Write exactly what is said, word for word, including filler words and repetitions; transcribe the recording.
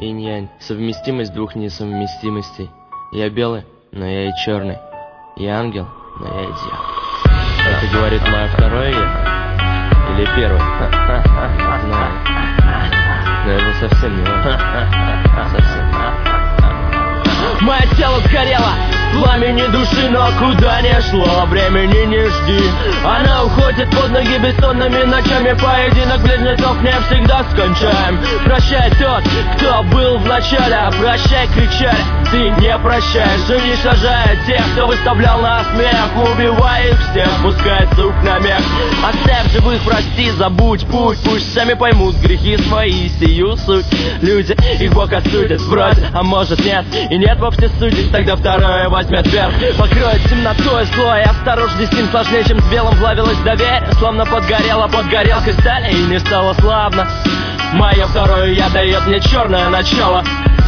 Инь-янь, совместимость двух несовместимостей. Я белый, но я и черный. Я ангел, но я и дьявол. Это говорит мое второе я? Или первое? Знаю. Но это совсем не важно. Совсем. Мое тело сгорело, пламени души, но куда не шло, времени не жди. Она уходит под ноги бессонными ночами. Поединок близнецов не всегда скончаем. Прощай тот, кто был в начале, а прощай, кричали, ты не прощаешь. Уничтожая тех, кто выставлял на смех, убивая их всех, пускай сук на мех. Оставь живых, прости, забудь путь, пусть сами поймут грехи свои, сию суть. Люди, их Бог осудит, бросит, а может нет, и нет вовсе судить, тогда второе возьмет вверх. Покроет темнотой зло, и осторожней с ним сложнее, чем с белым плавилось доверие. Словно подгорело под горелкой стали, и не стало славно. Мое второе я дает мне черное начало.